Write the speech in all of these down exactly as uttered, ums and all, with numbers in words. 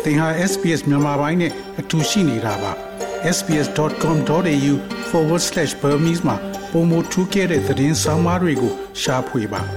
သင်ဟာ S B S မြန်မာပိုင်းနဲ့အတူရှိနေတာပါ s b s dot com dot a u forward slash burmese မှာပုံမထူးခဲ့တဲ့သတင်းစာမားတွေကိုရှားဖွေပါ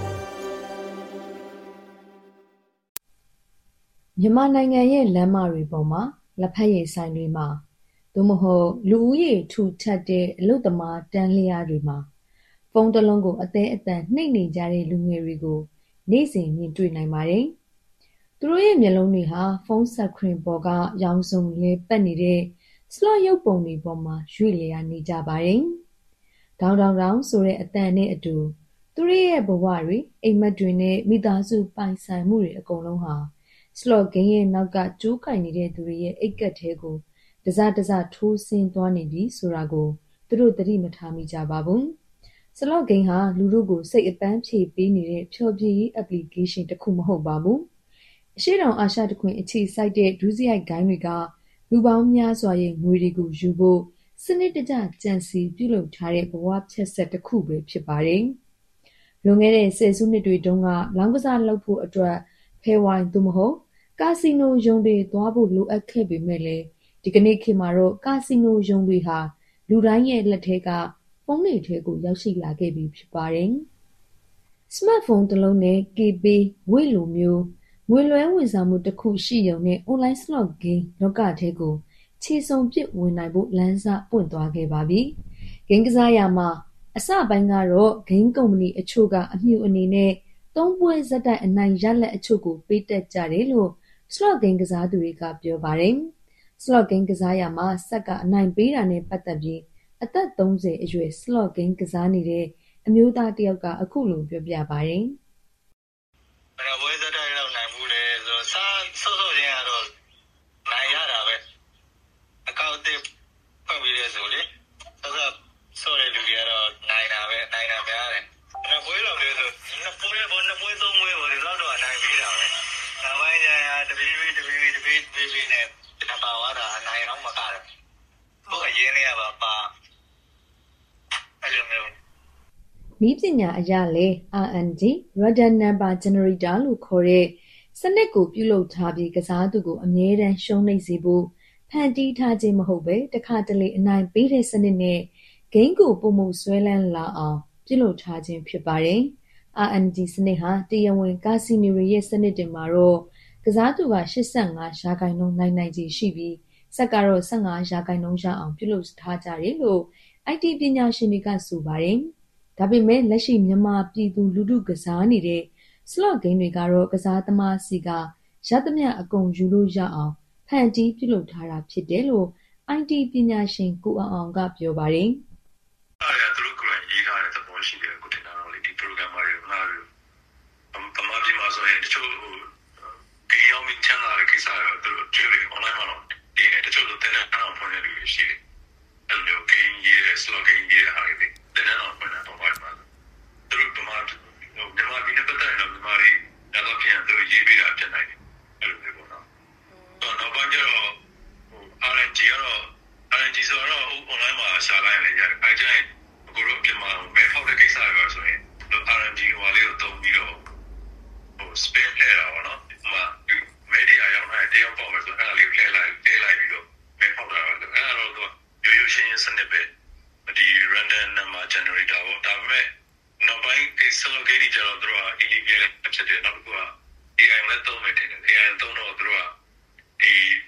မြန်မာနိုင်ငံရဲ့လမ်းမတွေပေါ်မှာလက်ဖက်ရည်ဆိုင်တွေမှာသို့မဟုတ်လူဦးရေထူထပ်တဲ့အလုပ်သမားတန်းလျားတွေမှာဖုန်းတစ်လုံးကိုအသေးအတန်နှိပ်နေကြတဲ့လူငယ်တွေကိုနေ့စဉ်မြင်တွေ့နိုင်ပါတယ်။သူတို့ရဲ့မျက်လုံးတွေဟာဖုန်းစက်ခရင်ပေါ်ကရောင်စုံလဲပတ်နေတဲ့ slot ရုပ်ပုံတွေပေါ်မှာရွေ့လျာနေကြပါတယ်။ဒေါင်းဒေါင်းဒေါင်းဆိုတဲ့အတန်နဲ့အတူသူတို့ရဲ့ဘဝတွေအိမ်မက်တွေနဲ့မိသားစုပိုင်ဆိုင်မှုတွေအကုန်လုံးဟာ slot game ရဲ့နောက်ကကြိုးကိုင်နေတဲ့သူတွေရဲ့အိတ်ကက်ထဲကိုတစတစထိုးဆင်းသွားနေပြီဆိုတာကိုသူတို့သတိမထားမိကြပါဘူး။ slot game ဟာလူတို့ကိုစိတ်အပန်းဖြေပေးနေတဲ့ဖျော်ဖြေရေး application တစ်ခုမဟုတ်ပါဘူး။အရှေ့တောင်အာရှတခွင်အခြေစိုက်တဲ့ဒုစရိုက်ဂိုင်းတွေကလူပေါင်းများစွာရဲ့ငွေတွေကိုယူဖို့စနစ်တကျကြံစီပြုလုပ်ထားတဲ့ဘဝဖြတ်ဆက်တစ်ခုပဲဖြစ်ပါတယ်။လွန်ခဲ့တဲ့ဆယ်စုနှစ်တွေတုန်းကလောင်းကစားလုပ်ဖို့အတွက်ဖဲဝိုင်းသို့မဟုတ်ကာစီနိုရုံတွေသွားဖို့လိုအပ်ခဲ့ပေမဲ့လည်းဒီကနေ့ခေတ်မှာတော့ကာစီနိုရုံတွေဟာလူတိုင်းရဲ့လက်ထဲကဖုန်းတွေထဲကိုရောက်ရှိလာခဲ့ပြီဖြစ်ပါတယ်။ စမတ်ဖုန်းတစ်လုံးနဲ့ K-Pay ဝေလိုမျိုးငွေလွှဲဝန်ဆောင်မှုတစ်ခုရှိရုံနဲ့ online slot game လောကထဲကိုခြေစုံပစ်ဝင်နိုင်ဖို့လမ်းစပွင့်သွားခဲ့ပါပြီ။ ဂိမ်းကစားရာမှာအစပိုင်းကတော့ဂိမ်းကုမ္ပဏီအချို့ကအမြူအနေနဲ့သုံးပွဲဆက်တိုက်အနိုင်ရလဒ်အချို့ကိုပေးတတ်ကြတယ်လို့ slot game ကစားသူတွေကပြောပါတယ်။ slot game ကစားရာမှာစက်ကအနိုင်ပေးတာနဲ့ပတ်သက်ပြီးအသက်သုံးဆယ်အရွယ် slot game ကစားနေတဲ့အမျိုးသားတစ်ယောက်ကအခုလိုပြောပြပါတယ်။ဘယ်ပွဲဆက်တိုက်လောက်နိုင်ဘူးလဲဆိုတော့စားဆော့ဆော့ချင်းကတော့နိုင်ရတာပဲအကောက်အသစ်ဖွင့်ပြီးလဲဆိုလေဆော့ဆော့ဆော့တဲ့လူတွေကတော့နိုင်တာပဲနိုင်တာများတယ်နှစ်ပွဲလောက်လဲဆိုနှစ်ပွဲပေါ်နှစ်ပွဲသုံးပွဲပေါ်ဒီလောက်တော့နိုင်ပြီးတာပဲနောက်ပိုင်းကျရင်တပီးပီးတပီးပီးတပီးပီးပီးနဲ့တပါဝါတာနိုင်အောင်မကတယ်ဘုအရင်နေရပါပါအဲ့လိုမျိုးနည်းပညာအရလဲ R N G Random Number Generator လို့ခေါ်တဲ့စနစ်ကိုပြုလုပ်ထားပြီးကစားသူကိုအမြဲတမ်းရှုံးနိမ့်စေဖို့ဖန်တီးထားခြင်းမဟုတ်ပဲတခါတလေအနိုင်ပေးတဲ့စနစ်နဲ့ဂိမ်းကိုပုံမှုဆွဲလန်းလာအောင်ပြုလုပ်ထားခြင်းဖြစ်ပါတယ်။ R N G စနစ်ဟာတရားဝင်ကာစီနိုရဲ့စနစ်တွေမှာတော့ကစားသူက၈၅ရာခိုင်နှုန်းနိုင်နိုင်ခြေရှိပြီးစက်ကတော့၁၅ရာခိုင်နှုန်းရအောင်ပြုလုပ်ထားကြတယ်လို့ I T ပညာရှင်တွေကဆိုပါတယ်။ဒါပေမဲ့လက်ရှိမြန်မာပြည်သူလူထုကစားနေတဲ့ slot game တွေကတော့ကစားသမားစီကရသမျှအကုန်ယူလို့ရအောင်ဖန်တီးပြုလုပ်ထားတာဖြစ်တယ်လို့ I T ပညာရှင်ကိုအောင်အောင်ကပြောပါတယ်။အဲ့ဒါသူတို့ကရေးထားတဲ့သဘောရှိတယ်ကိုတင်တာတော့လေဒီ programmer တွေငါတို့ပမာဒီမှာဆိုရင်တချို့ဂိမ်းအောင်ချမ်းသာတဲ့ကိစ္စတွေသူတို့ကျွေး online မှာတော့ဒီတချို့တော့တင်တဲ့အောင်ဖွင့်တဲ့လူတွေရှိတယ်။အဲ့လိုဂိမ်းရေးတဲ့ slot game ရေးတဲ့ဟာတွေတင်တဲ့အောင်ဖွင့်တာတော့ဘာမှမသူတို့ပမာမြန်မာပြည်နဲ့ပတ်သက်တော့မြန်မာတွေတော့ပြန်သူတို့ရေးပေးတာဖြစ်နိုင်တယ်အဲ့လိုမျိုးပေါ့နော်။တော့နောက်ပိုင်းကျတော့ဟို R N G ကတော့ R N G ဆိုတော့ online မှာရှာလိုက်ရင်လည်းရတယ်။အဲကျရင်အခုတို့ပြန်မှာမဲဖောက်တဲ့ကိစ္စတွေပါဆိုရင် R N G ဟိုလေးကိုတုံးပြီးတော့ဟို spin လှည့်တာပေါ့နော်။ဟိုမှာမဲဒီယာရောက်တဲ့တယောက်ပေါ့မယ်ဆိုအဲ့ဒါလေးကိုလှည့်လိုက်လှည့်လိုက်ပြီးတော့မဲဖောက်တာတော့အဲ့ဒါတော့ရိုးရိုးရှင်းရှင်းစနစ်ပဲဒီ random number generator ပေါ့ဒါပေမဲ့နောက်ပိုင်း slot game တွေကျတော့သူတို့က illegal ဖြစ်တယ်နောက်တစ်ခုက A I လည်းသုံးမယ်တယ် A I သုံးတော့သူတို့ကဒီ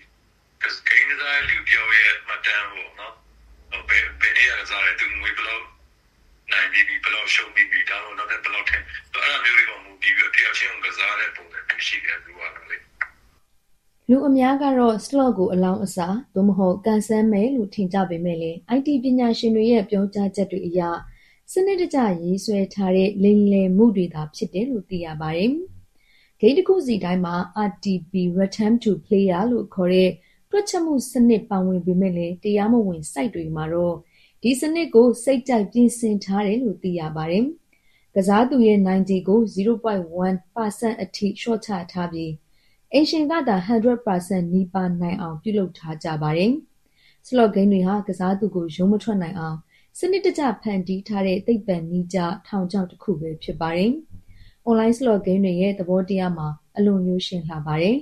game ကလူပြောရဲ့မှတ်တမ်းပေါ့နော်ဘယ်ဘယ်နေရာကစားတယ်သူငွေဘယ်လောက်နိုင်ပြီးဘယ်လောက်ရှုံးပြီးဒါတော့နောက်ထပ်ဘယ်လောက်ထက်အဲ့ဒါမျိုးတွေပေါ့မူပြီးပြီးတယောက်ချင်းကစားတဲ့ပုံစံရှိတယ်သူကတော့လေလူအများကတော့ slot ကိုအလောင်းအစာသို့မဟုတ်ကန်ဆန်းမယ်လို့ထင်ကြပေမဲ့လည်း I T ပညာရှင်တွေရဲ့ပြောကြားချက်တွေအရစနစ်တကျရေးဆွဲထားတဲ့လိမ်လည်မှုတွေသာဖြစ်တယ်လို့သိရပါတယ်။ဂိမ်းတစ်ခုစီတိုင်းမှာ R T P Return to Player လို့ခေါ်တဲ့တွက်ချက်မှုစနစ်ပါဝင်ပေမဲ့လည်းတရားမဝင် site တွေမှာတော့ဒီစနစ်ကိုစိတ်ကြိုက်ပြင်ဆင်ထားတယ်လို့သိရပါတယ်။ကစားသူရဲ့နိုင်ခြေကို zero point one percent အထိလျှော့ချထားပြီးအင်ရှင်ကသာone hundred percent နီးပါးနိုင်အောင်ပြုလုပ်ထားကြပါတယ်။ slot game တွေဟာကစားသူကိုရုံးမထွက်နိုင်အောင်စနစ်တကျဖန်တီးထားတဲ့သိပ္ပံနည်းကျထောင်ချောက်တစ်ခုပဲဖြစ်ပါတယ်။ online slot game တွေရဲ့သဘောတရားမှာအလွန်မျိုးရှင်းလှပါတယ်။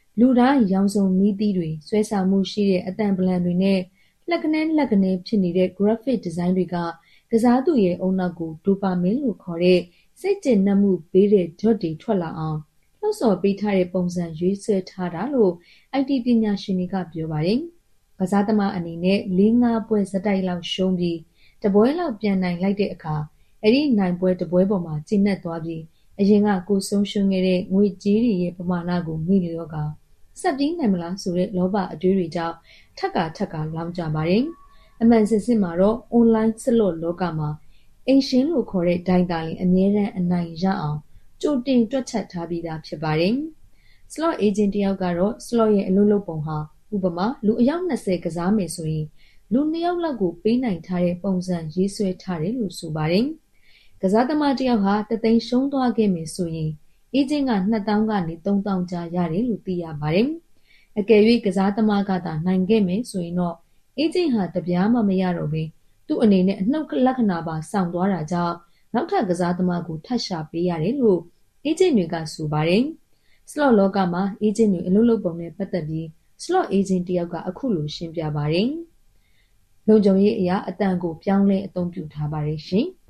လူတိုင်းရောင်စုံမီးသီးတွေဆွဲဆောင်မှုရှိတဲ့အသံဗလံတွေနဲ့လက်ကနန်းလက်ကနည်းဖြစ်နေတဲ့ graphic design တွေကကစားသူရဲ့ဦးနှောက်ကိုဒိုပါမင်းလို့ခေါ်တဲ့စိတ်ကျေနပ်မှုပေးတဲ့ဓာတ်တွေထွက်လာအောင်လှုံ့ဆော်ပေးထားတဲ့ပုံစံရွေးဆွဲထားတာလို့ အိုင်တီ ပညာရှင်တွေကပြောပါတယ်။ကစားသမားအနေနဲ့လေးငါးပွဲဆက်တိုက်လောက်ရှုံးပြီးတပွဲလောက်ပြန်နိုင်လိုက်တဲ့အခါအဲ့ဒီနိုင်ပွဲတပွဲပေါ်မှာကျဉ်းနှက်သွားပြီးအရင်ကကိုဆုံးရှုံးခဲ့တဲ့ငွေကြေးတွေရဲ့ပမာဏကိုမိလျော့ကဆက်ပြီးနိုင်မလားဆိုတဲ့လောဘအတွေးတွေကြောင့်ထက်ကထက်ကလောင်ကြပါတယ်။အမှန်စစ်စစ်မှာတော့ online စလော့လောကမှာအိမ်ရှင်လို့ခေါ်တဲ့ဒိုင်တာလင်အမြဲတမ်းအနိုင်ရအောင်ကြိုတင်တွက်ချက်ထားပြီးသားဖြစ်ပါတယ်။ slot agent တယောက်ကတော့ slot ရဲ့အလုပ်လုပ်ပုံဟာဥပမာလူအယောက်နှစ်ဆယ်ကစားမယ်ဆိုရင်လူနှစ်ယောက်လောက်ကိုပေးနိုင်ထားတဲ့ပုံစံရေးဆွဲထားတယ်လို့ဆိုပါတယ်။ကစားသမားတယောက်ဟာတသိန်းရှုံးသွားခဲ့မယ်ဆိုရင် agent ကနှစ်သောင်းကနေသုံးသောင်းကြားရတယ်လို့သိရပါတယ်။အကယ်၍ကစားသမားကသာနိုင်ခဲ့မယ်ဆိုရင်တော့ agent ဟာတပြားမှမရတော့ဘဲသူ့အနေနဲ့အနှုတ်လက္ခဏာပါဆောင်သွားတာကြောင့်နောက်ထပ်ကစားသမားကိုထပ်ရှာပေးရတယ်လို့ agent တွေကဆိုပါတယ်။ slot လောကမှာ agent တွေအလုပ်လုပ်ပုံနဲ့ပတ်သက်ပြီး slot agent တယောက်ကအခုလိုရှင်းပြပါတယ်။လုံခြုံရေးအရာအတန်ကိုပြောင်းလဲအသုံးပြုထားပါတယ်ရှင်။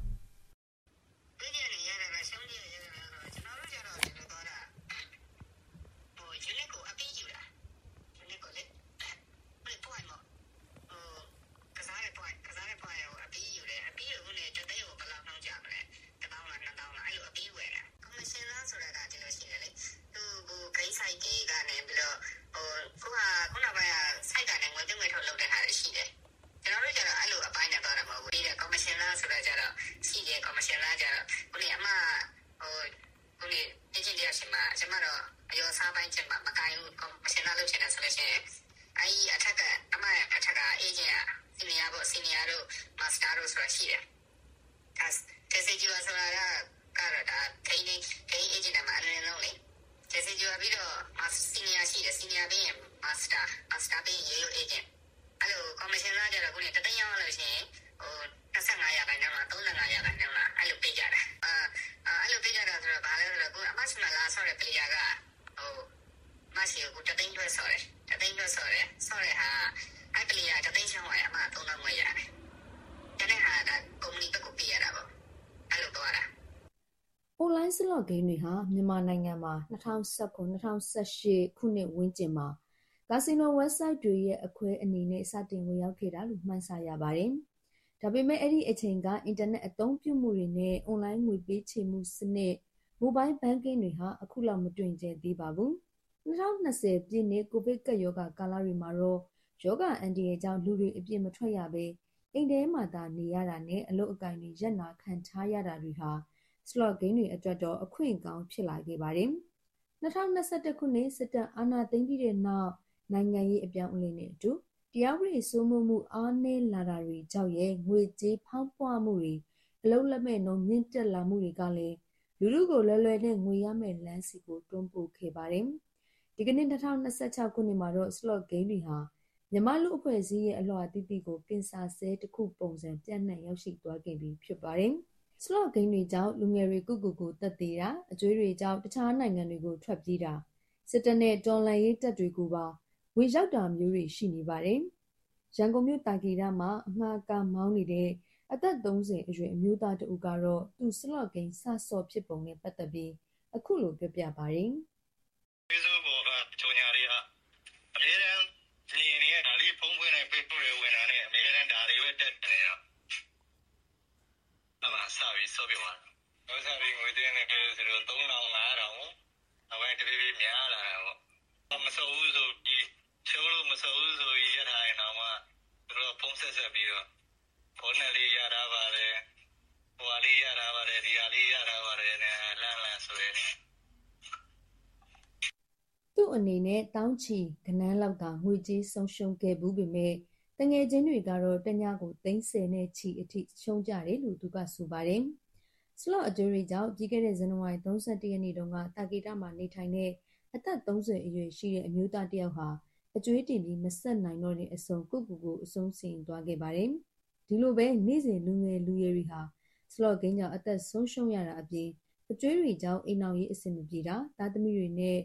online slot game တွေဟာမြန်မာနိုင်ငံမှာ၂၀၁၇-၂၀၁၈ ခုနှစ်ဝန်းကျင်မှာကာစီနို website တွေရဲ့အခွဲအနေနဲ့စတင်ဝင်ရောက်ခဲ့တာလို့မှန်းဆရပါတယ်။ဒါပေမဲ့အဲ့ဒီအချိန်ကအင်တာနက်အသုံးပြုမှုတွေနဲ့ online ငွေပေးချေမှုစနစ် mobile banking တွေဟာအခုလောက်မတွင်ကျယ်သေးပါဘူး။၂၀၂၀ပြည့်နှစ်ကိုဗစ်ကပ်ရောဂါကာလတွေမှာတော့ရောဂါအန္တရာယ်ကြောင့်လူတွေအပြစ်မထွက်ရဘဲအိမ်ထဲမှာသာနေရတာနဲ့အလုပ်အကိုင်တွေရပ်နာခံထားရတာတွေဟာslot game တွေအတွက်တော့အခွင့်ကောင်းဖြစ်လာခဲ့ပါတယ်။၂၀၂၁ခုနှစ်စစ်တပ်အာဏာသိမ်းပြီးတဲ့နောက်နိုင်ငံရေးအပြောင်းအလဲနဲ့အတူတရားဥပဒေစိုးမိုးမှုအားနည်းလာတာတွေကြောင့်ရဲ့ငွေကြေးဖောင်းပွမှုတွေအလုပ်လက်မဲ့နှုန်းမြင့်တက်လာမှုတွေကလည်းလူလူကိုလွယ်လွယ်နဲ့ငွေရမဲ့လမ်းစီကိုတွန်းပို့ခဲ့ပါတယ်။ဒီကနေ့၂၀၂၆ခုနှစ်မှာတော့ slot game တွေဟာမြန်မာလူအဖွဲ့အစည်းရဲ့အလွှာတိတိကိုကင်ဆာဆဲတစ်ခုပုံစံပြန့်နှံ့ရောက်ရှိသွားခဲ့ပြီဖြစ်ပါတယ်။ slot game တွေကြောင့်လူငယ်တွေကုကုကိုတက်သေးတာအကျွေးတွေကြောင့်တခြားနိုင်ငံတွေကိုထွက်ပြေးတာစစ်တပ်နဲ့တော်လှန်ရေးတပ်တွေကိုပါဝေရောက်တာမျိုးတွေရှိနေပါတယ်။ရန်ကုန်မြို့တာကီရမှာအငှားကားမောင်းနေတဲ့အသက်သုံးဆယ်အရွယ်အမျိုးသားတဦးကတော့သူ slot game စဆော့ဖြစ်ပုံနဲ့ပတ်သက်ပြီးအခုလိုပြောပြပါတယ်။ Facebook ပေါ်ကကြော်ညာတွေကအများရန်မြင်နေရတာလေးဖုံးဖွင့်နေ Facebook တွေဝင်လာနေအများရန်ဒါတွေပဲတက်တယ်တော့အမှစာပြီးစောပြပါတော့စာပြီးငွေတင်းနေတယ်ဆိုတော့သုံးထောင်ငါးထောင်အဝိုင်းတပြေးပြေးများလာတာပေါ့မစိုးဘူးဆိုပြီးချိုးလို့မစိုးဘူးဆိုပြီးရထားရင်တော့မှသူတို့ဖုံးဆက်ဆက်ပြီးတော့ဖုန်းနဲ့လေးရတာပါလေဟိုဟာလေးရတာပါလေဒီဟာလေးရတာပါလေနဲ့လမ်းလမ်းဆိုရင်သူ့အနေနဲ့တောင်းချီကနန်းလောက်သာငွေကြေးဆုံးရှုံးခဲ့ဘူးပေမဲ့တငယ်ချင်းတွေကတော့တညကိုသိန်းဆယ်နဲ့ချီအထိရှုံးကြတယ်လို့သူကဆိုပါတယ်။ slot အကျွေးတွေကြောင့်ပြီးခဲ့တဲ့ဇန်နဝါရီ၃၁ရက်နေ့တုန်းကတာကီတာမှာနေထိုင်တဲ့အသက်သုံးဆယ်အရွယ်ရှိတဲ့အမျိုးသားတယောက်ဟာအကျွေးတင်ပြီးမဆက်နိုင်တော့တဲ့အဆုံးကုကူကိုအဆုံးစီရင်သွားခဲ့ပါတယ်။ဒီလိုပဲနေ့စဉ်လူငယ်လူရွယ်တွေဟာ slot game ကြောင့်အသက်ဆုံးရှုံးရတာအပြင်အကျွေးတွေကြောင့်အိမ်အောင်ရေးအဆင်မပြေတာသားသမီးတွေနဲ့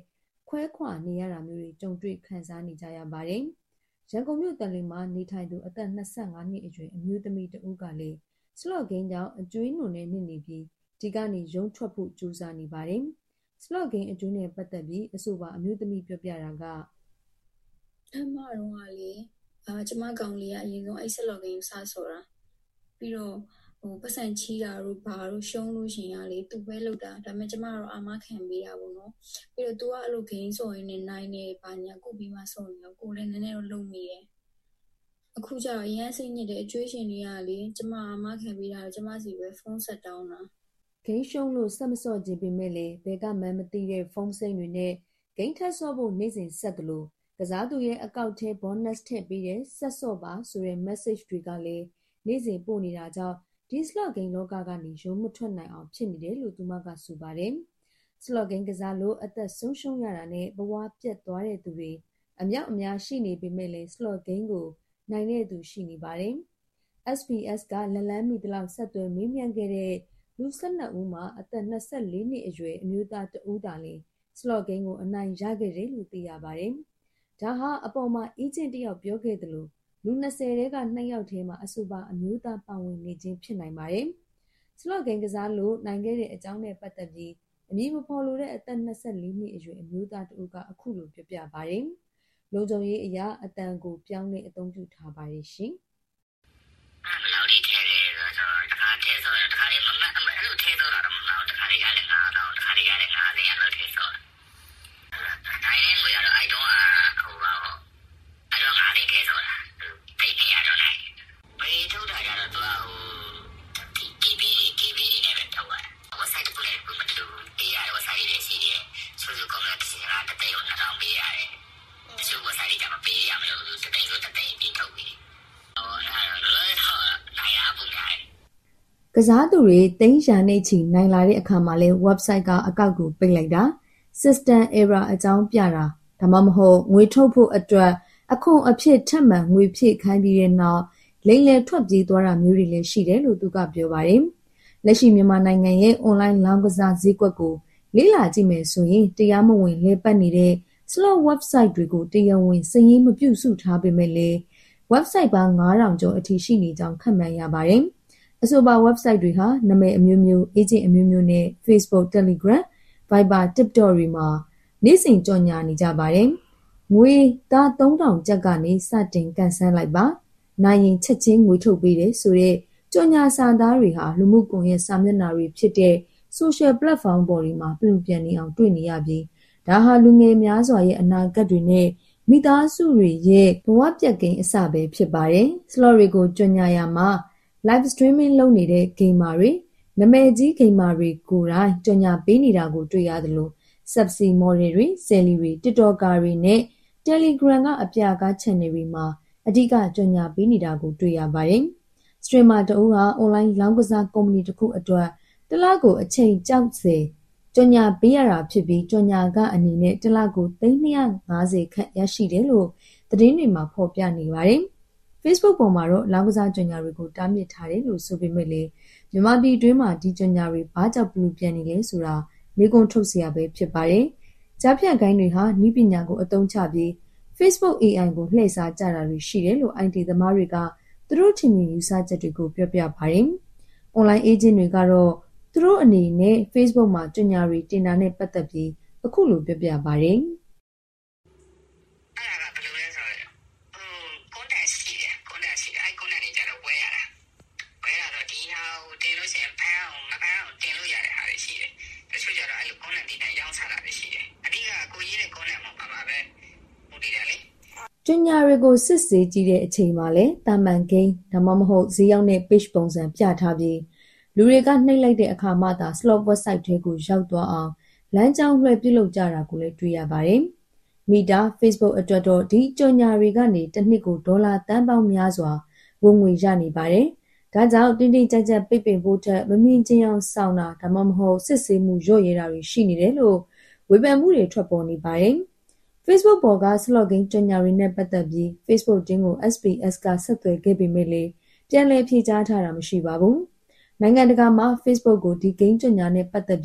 ခွဲခွာနေရတာမျိုးတွေကြုံတွေ့ခံစားနေကြရပါတယ်။ရန်ကုန်မြို့တန်လင်းမှာနေထိုင်သူအသက်၂၅နှစ်အရွယ်အမျိုးသမီးတဦးကလည်းစလော့ဂိမ်းကြောင့်အကျွေးနုံနဲ့နစ်နေပြီးဒီကနေရုံထွက်ဖို့ကြိုးစားနေပါတယ်။စလော့ဂိမ်းအကျွေးနဲ့ပတ်သက်ပြီးအဆိုပါအမျိုးသမီးပြောပြတာကအမတော့ကလေအာကျမကောင်လေးကအရင်ဆုံးအဲ့စလော့ဂိမ်းကိုစဆော်တာပြီးတော့ဟိုပတ်စံချီးတာတို့ဘာတို့ရှုံးလို့ရှင်ရလေသူပဲလောက်တာဒါပေမဲ့ကျမကတော့အာမခံပေးတာပေါ့နော်ပြီးတော့ तू ကအဲ့လိုဂိမ်းဆော်ရင်းနဲ့နိုင်နေပါညာကိုပြီးမှဆော်နေတော့ကိုလည်းနည်းနည်းတော့လုံမိတယ်အခုကျတော့အရန်စိတ်ညစ်တဲ့အကျွေးရှင်တွေကလေကျမအာမခံပေးတာကျမစီပဲဖုန်းဆက်တောင်းတာဂိမ်းရှုံးလို့ဆက်မဆော့ခြင်းပေမဲ့လေဘဲကမှန်းမသိတဲ့ဖုန်းစိမ့်တွေနဲ့ဂိမ်းထက်ဆော့ဖို့နေ့စဉ်ဆက်တယ်လို့ကစားသူရဲ့အကောင့်ထဲ bonus ထည့်ပေးတဲ့ဆက်ဆော့ပါဆိုတဲ့ message တွေကလည်းနေ့စဉ်ပို့နေတာကြောင့်ဒီ slot game လောကကနေရုံးမထွက်နိုင်အောင်ဖြစ်နေတယ်လို့သူမကဆိုပါတယ်။ slot game ကစားလို့အသက်ဆုံးရှုံးရတာနဲ့ဘဝပြတ်သွားတဲ့သူတွေအမြောက်အများရှိနေပေမဲ့လည်း slot game ကိုနိုင်တဲ့သူရှိနေပါတယ်။ S P S ကလက်လန်းမီတလောက်ဆက်သွယ်မေးမြန်းခဲ့တဲ့လူ၁၂ဦးမှာအသက်၂၄နှစ်အရွယ်အမျိုးသားတဦးသာလျှင် slot game ကိုအနိုင်ရခဲ့တယ်လို့သိရပါတယ်။ဒါဟာအပေါ်မှာအေဂျင့်တယောက်ပြောခဲ့သလိုလူ၂၀ထဲက၂ယောက်ထဲမှာအဆိုပါအမျိုးသားပါဝင်နေခြင်းဖြစ်နိုင်ပါတယ်။ slot game ကစားလို့နိုင်ခဲ့တဲ့အကြောင်းနဲ့ပတ်သက်ပြီးအမည်မဖော်လိုတဲ့အသက်၂၄နှစ်အရွယ်အမျိုးသားတဦးကအခုလိုပြောပြပါတယ်။လုံခြုံရေးအရာအတန်ကိုပြောင်းလဲအသုံးပြုထားပါတယ်ရှင်။အဲ့လိုလေးထဲတယ်ဆိုတော့တခါထဲဆိုတခါလေးမမအဲ့လိုထဲတော့တော့မဟုတ်တခါလေးကလည်းငါတော့တခါလေးကလည်းငါလည်းအဲ့လိုထဲဆိုတိုင်းရင်းကိုရတော့အဲ့တော့ဟိုပါပေါ့အဲ့တော့ငါလေးထဲဆိုတာတိတ်နေရတော့နိုင်ဘေးထုတ်တာကြတော့သူကဟိုဒီ K B K B နဲ့ပဲထုတ်တာဝက်ဆိုက်တစ်ခုနဲ့ဘယ်မှာတူပေးရတော့ဝက်ဆိုက်လေးရှိတယ်ဆိုဆိုကောမန့်စီကတတဲ့ရောနှစ်ထောင်ပေးရတယ်တချို့ဝက်ဆိုက်တွေကမပေးရမလို့တတဲ့ဆိုတတဲ့ပြီးထုတ်ပြီးဟိုအဲ့တော့လည်းဟောနိုင်ရပုံရတယ်ကစားသူတွေတိန်းရှာနေချီနိုင်လာတဲ့အခါမှာလဲ website ကအကောက်ကိုပိတ်လိုက်တာ system error အကြောင်းပြတာဒါမှမဟုတ်ငွေထုတ်ဖို့အတွက်အခွန်အဖြစ်ထပ်မံငွေဖြည့်ခိုင်းပြီးတဲ့နောက်လိမ်လည်ထွက်ပြေးသွားတာမျိုးတွေလည်းရှိတယ်လို့သူကပြောပါတယ်။လက်ရှိမြန်မာနိုင်ငံရဲ့ online လောင်းကစားဈေးကွက်ကိုလေ့လာကြည့်မယ်ဆိုရင်တရားမဝင်လဲပတ်နေတဲ့ slot website တွေကိုတရားဝင်စာရင်းမပြုစုထားပေမဲ့လည်း website ပေါင်း၅ထောင်ကျော်အထိရှိနေကြောင်းခန့်မှန်းရပါတယ်။အဆိုပါ website တွေဟာနာမည်အမျိုးမျိုး agent အမျိုးမျိုးနဲ့ Facebook, Telegram, Viber, TikTok တွေမှာနေ့စဉ်ကြော်ညာနေကြပါတယ်။ငွေသား၃ထောင်ကျပ်ကနေစတင်ကန်ဆန်းလိုက်ပါနိုင်ရင်ချက်ချင်းငွေထုတ်ပေးတယ်ဆိုတဲ့ကြော်ညာစာသားတွေဟာလူမှုကွန်ရက်စာမျက်နှာတွေဖြစ်တဲ့ social platform ပေါ်တွေမှာပြုပြင်နေအောင်တွေ့နေရပြီးဒါဟာလူငယ်များစွာရဲ့အနာဂတ်တွေနဲ့မိသားစုတွေရဲ့ဘဝပြတ်ကိန်းအစပဲဖြစ်ပါတယ်။ slot တွေကိုကြော်ညာရမှာ live streaming လုပ်နေတဲ့ gamer တွေနာမည်ကြီး gamer တွေကိုယ်တိုင်ကြော်ညာပေးနေတာကိုတွေ့ရသလို subsea model တွေ selly တွေ tiktoker တွေနဲ့ telegram ကအပြကား channel တွေမှာအဓိကကြော်ညာပေးနေတာကိုတွေ့ရပါတယ်။ streamer တဦးဟာ online လောင်းကစားကုမ္ပဏီတစ်ခုအတွက်တစ်လကိုအချိန်ကြောက်စေကြော်ညာပေးရတာဖြစ်ပြီးကြော်ညာကအနေနဲ့တစ်လကိုသိန်း၂၅၀ခန့်ရရှိတယ်လို့သတင်းတွေမှာဖော်ပြနေပါတယ်။ Facebook ပေါ်မှာတော့လောင်းကစားကြော်ညာတွေကိုတားမြစ်ထားတယ်လို့ဆိုပေမဲ့လည်းမြန်မာပြည်တွင်းမှာဒီကြော်ညာတွေဘာကြောင့်ပလူပြန်နေလဲဆိုတာမေးခွန်းထုတ်စရာပဲဖြစ်ပါတယ်။ကြားဖြတ်ကိုင်းတွေဟာနည်းပညာကိုအသုံးချပြီး Facebook A I ကိုလှည့်စားကြတာတွေရှိတယ်လို့ I T သမားတွေကသူတို့ထင်မြင်ယူဆချက်တွေကိုပြောပြပါတယ်။ online agent တွေကတော့သူတို့အနေနဲ့ Facebook မှာကြော်ညာတွေတင်တာနဲ့ပတ်သက်ပြီးအခုလိုပြောပြပါတယ်။အဲ့ဒါကဘယ်လိုလဲဆိုတော့ဟို content ရှိတယ် content ရှိတယ်အဲ့ content တွေကြတော့ဝယ်ရတာဝယ်ရတော့ဒီဟာကိုတင်လို့ရှိရင်ဖမ်းအောင်မဖမ်းအောင်တင်လို့ရတဲ့ဟာတွေရှိတယ်တချို့ကြတော့အဲ့လို content ဒီတိုင်းရောင်းချတာတွေရှိတယ်အဓိကကိုရေးတဲ့ content မှာပါပါပဲဟိုဒီတယ်လေကြော်ညာတွေကိုစစ်ဆေးကြည့်တဲ့အချိန်မှာလည်းတာမန်ဂိမ်းဒါမှမဟုတ်ဈေးရောက်တဲ့ page ပုံစံပြထားပြီးလူတွေကနှိပ်လိုက်တဲ့အခါမှသာ slot website ထဲကိုရောက်သွားအောင်လမ်းကြောင်းလွှဲပြုလုပ်ကြတာကိုလည်းတွေ့ရပါတယ်။ Meta Facebook အတွက်တော့ဒီကြော်ညာတွေကနေတစ်နှစ်ကိုဒေါ်လာတန်းပေါင်းများစွာဝင်ငွေရနေပါတယ်။ဒါကြောင့်တင်းတင်းကြပ်ကြပ်ပိတ်ပင်ဖို့ထက်မမြင်ချင်အောင်စောင့်တာဒါမှမဟုတ်စစ်ဆေးမှုလျော့ရဲတာတွေရှိနေတယ်လို့ဝေဖန်မှုတွေထွက်ပေါ်နေပါတယ်။ Facebook ပေါ်က slot game ကြော်ညာတွေနဲ့ပတ်သက်ပြီး Facebook တင်းကို S P S ကဆက်သွယ်ခဲ့ပေမဲ့လည်းပြန်လည်ဖြေကြားထားတာမရှိပါဘူး။နိုင်ငံတကာမှာ Facebook ကိုဒီ game ကြော်ညာနဲ့ပတ်သက်ပြီး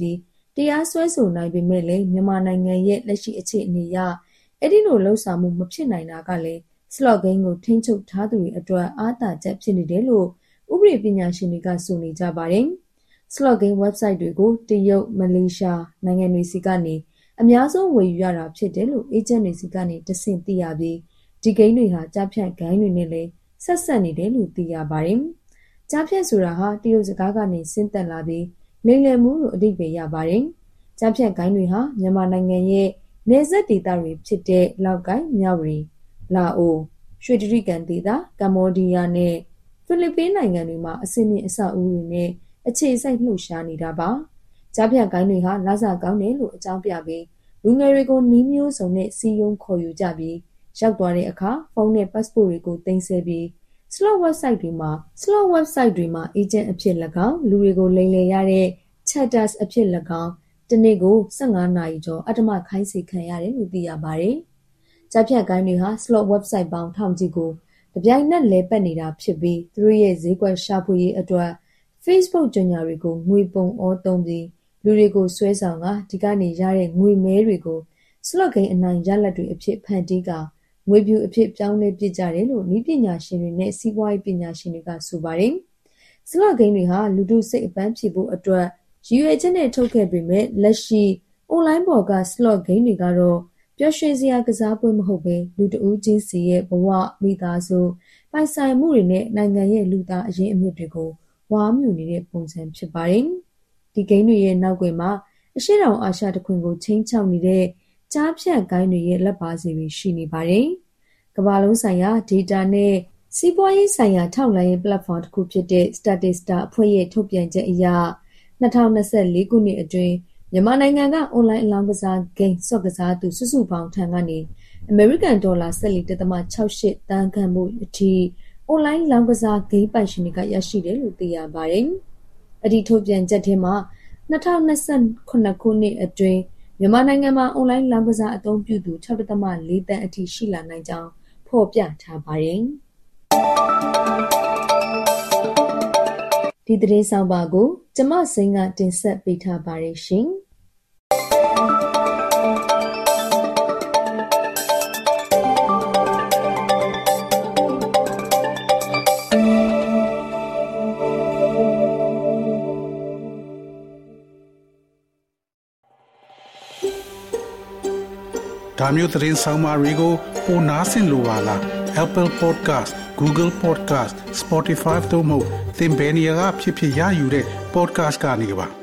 တရားစွဲဆိုနိုင်ပေမဲ့လည်းမြန်မာနိုင်ငံရဲ့လက်ရှိအခြေအနေအရအဲ့ဒီလိုလှုပ်ဆောင်မှုမဖြစ်နိုင်တာကလည်း slot game ကိုထိန်းချုပ်ထားသူတွေအတွက်အားသာချက်ဖြစ်နေတယ်လို့ဥပဒေပညာရှင်တွေကဆိုနေကြပါတယ်။ slot game website တွေကိုတရုတ်၊မလေးရှားနိုင်ငံတွေစီကနေအများဆုံးဝယ်ယူရတာဖြစ်တယ်လို့ agent တွေစီကနေတဆင့်သိရပြီးဒီ game တွေဟာကြားဖြတ်ဂိမ်းတွေနဲ့လည်းဆက်ဆက်နေတယ်လို့သိရပါတယ်။ကြားဖြတ်ဆိုတာဟာတရုတ်စကားကနေဆင်းသက်လာပြီးလိမ်လည်မှုလို့အဓိပ္ပာယ်ရပါတယ်။ကြားဖြတ်ဂိမ်းတွေဟာမြန်မာနိုင်ငံရဲ့နယ်စပ်ဒေသတွေဖြစ်တဲ့လောက်ကိုင်း၊မြဝတီ၊လာအို၊ရွှေတြိဂံဒေသ၊ကမ္ဘောဒီးယားနဲ့ဖိလစ်ပိုင်နိုင်ငံတွေမှာအဆင့်မြင့်အဆောက်အဦတွေနဲ့အခြေစိုက်လှုပ်ရှားနေတာပါ။ကြားဖြတ်ဂိုင်းတွေဟာလစာကောင်းတယ်လို့အကြောင်းပြပြီးလူငယ်တွေကိုနည်းမျိုးစုံနဲ့စီးရုံးခေါ်ယူကြပြီးရောက်သွားတဲ့အခါဖုန်းနဲ့ passport တွေကိုသိမ်းဆည်းပြီး slot website တွေမှာ slot website တွေမှာ agent အဖြစ်၎င်းလူတွေကိုလိမ်လည်ရတဲ့ chatters အဖြစ်၎င်းတနေ့ကို၁၅နာရီကျော်အတ္တမခိုင်းစေခံရတယ်လို့သိရပါတယ်။ကြားဖြတ်ဂိုင်းတွေဟာ slot website ပေါင်းထောင်ချီကိုတပြိုင်နက်လဲပတ်နေတာဖြစ်ပြီးသူတို့ရဲ့ဈေးကွက်ရှာဖွေရေးအတွက် Facebook ကြော်ညာတွေကိုငွေပုံဩသုံးပြီးလူတွေကိုဆွဲဆောင်ကဒီကနေရတဲ့ငွေမဲတွေကို slot game အနိုင်ရလဒ်တွေအဖြစ်ဖန်တီးကငွေပြူအဖြစ်ပြောင်းလဲပစ်ကြတယ်လို့နည်းပညာရှင်တွေနဲ့စီးပွားရေးပညာရှင်တွေကဆိုပါတယ်။ slot game တွေဟာလူထုစိတ်အပန်းဖြေဖို့အတွက်ရည်ရွယ်ချက်နဲ့ထုတ်ခဲ့ပေမဲ့လက်ရှိ online ပေါ်က slot game တွေကတော့ပျော်ရွှင်စရာကစားပွဲမဟုတ်ဘဲလူတဦးချင်းစီရဲ့ဘဝမိသားစုပိုင်ဆိုင်မှုတွေနဲ့နိုင်ငံရဲ့လူသားအရင်းအမြစ်တွေကိုဝါမြူနေတဲ့ပုံစံဖြစ်ပါတယ်။ဒီဂိမ်းတွေရဲ့နောက်ွယ်မှာအရှေ့တောင်အာရှတခွင်ကိုချိန်ချောက်နေတဲ့ကြားဖြတ်ဂိုင်းတွေရဲ့လက်ပါစီတွေရှိနေပါတယ်။ကမ္ဘာလုံးဆိုင်ရာ data နဲ့စီးပွားရေးဆိုင်ရာထောက်လှမ်းရေး platform တစ်ခုဖြစ်တဲ့ Statista အဖွဲ့ရဲ့ထုတ်ပြန်ချက်အရ၂၀၂၄ခုနှစ်အတွင်းမြန်မာနိုင်ငံက online အလောင်းကစားဂိမ်းဆော့ကစားသူစုစုပေါင်းထံကနေအမေရိကန်ဒေါ်လာ ၁၄.၆၈ သန်းခန့်မှုအထိ online လောင်းကစားဂိမ်းပိုင်ရှင်တွေကရရှိတယ်လို့သိရပါတယ်။အဲ့ဒီထုတ်ပြန်ချက်ထဲမှာ၂၀၂ခုခုနှစ်အတွင်းမြန်မာနိုင်ငံမှာ online လောင်းကစားအသုံးပြုသူ ၆.၄ သန်းအထိရှိလာနိုင်ကြောင်းဖော်ပြထားပါတယ်။ဒီသတင်းဆောင်ပါကိုကျမစိန်ကတင်ဆက်ပေးထားပါတယ်ရှင်။ဒါမျိုးသတင်းဆောင်မတွေကိုပိုနားဆင်လိုပါလား Apple Podcast, Google Podcast, Spotify တို့မှာသင်ပင်ရာဖြစ်ဖြစ်ရယူတဲ့ podcast ကနေပါ